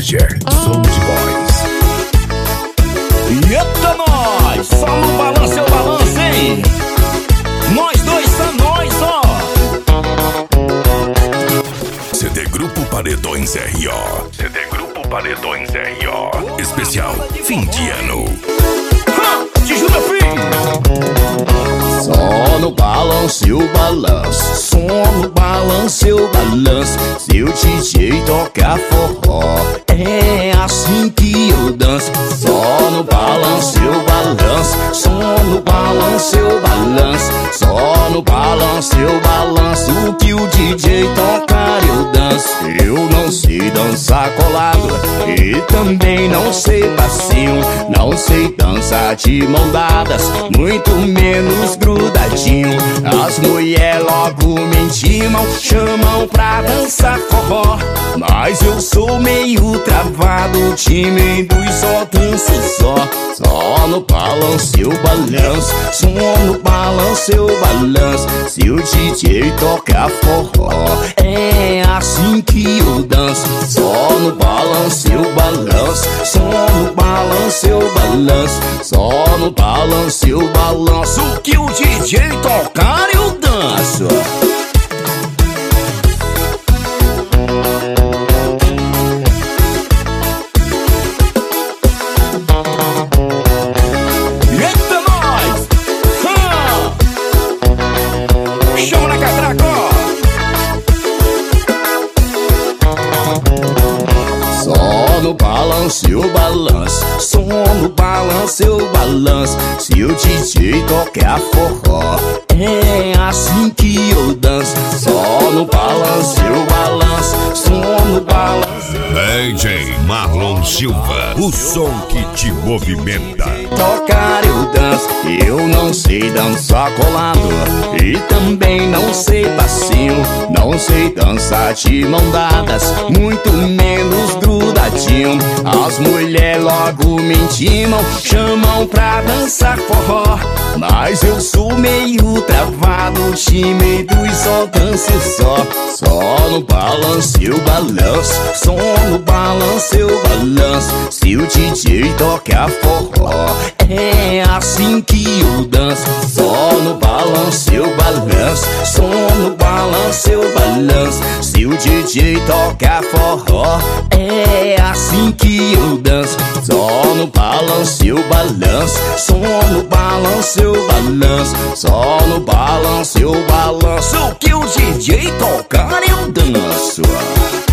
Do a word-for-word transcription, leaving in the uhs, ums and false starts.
Manager, Somos Boys. Eita nós, só no balanço eu balanço, hein? Nós dois são nós, ó. C D Grupo Paredões R O. C D Grupo Paredões R O. Especial fim de ano. Te juro, filho. Só no balanço eu balanço, só no balanço eu balanço. Se o D J tocar forró, é assim que eu danço. Só no balanço eu balanço, só no balanço eu balanço. Só no balanço eu balanço, o que o D J tocar eu danço. Eu não sei dançar colado e também não sei passinho. Não sei dançar de mão dadas, muito menos grudadinho. As mulher logo me intimam, chamam pra dançar forró, mas eu sou meio travado, tímido e só danço só. Só no balanço eu balanço, só no balanço eu balanço. Se o D J tocar forró, é assim que eu danço. Só no balanço eu balanço, só no balanço eu balanço. Só no balanço eu balanço, o que o D J tocar eu danço. Eita nós, chama na catraca, ó. Só no balanço eu balanço, só no balanço eu balanço. Se o D J tocar forró, é assim que eu danço. Só no balanço eu balanço, só no balanço. D J Marlon Silva, o som que te movimenta. Tocar eu danço, eu não sei dançar colado e também não sei passinho. Não sei dançar de mão dadas, muito menos grudadinho. As mulher logo me intimam, chamam pra dançar forró, mas eu sou meio travado, tímido e só danço só. Só no balanço eu balanço, só no balanço eu balanço. Se o D J tocar forró, é assim que eu danço. Só no balanço eu balanço, só no balanço eu balanço. Se o D J tocar forró, é assim que eu danço. Só no balanço eu balanço, só no balanço eu balanço. Só no balanço eu balanço, o que o D J tocar eu danço.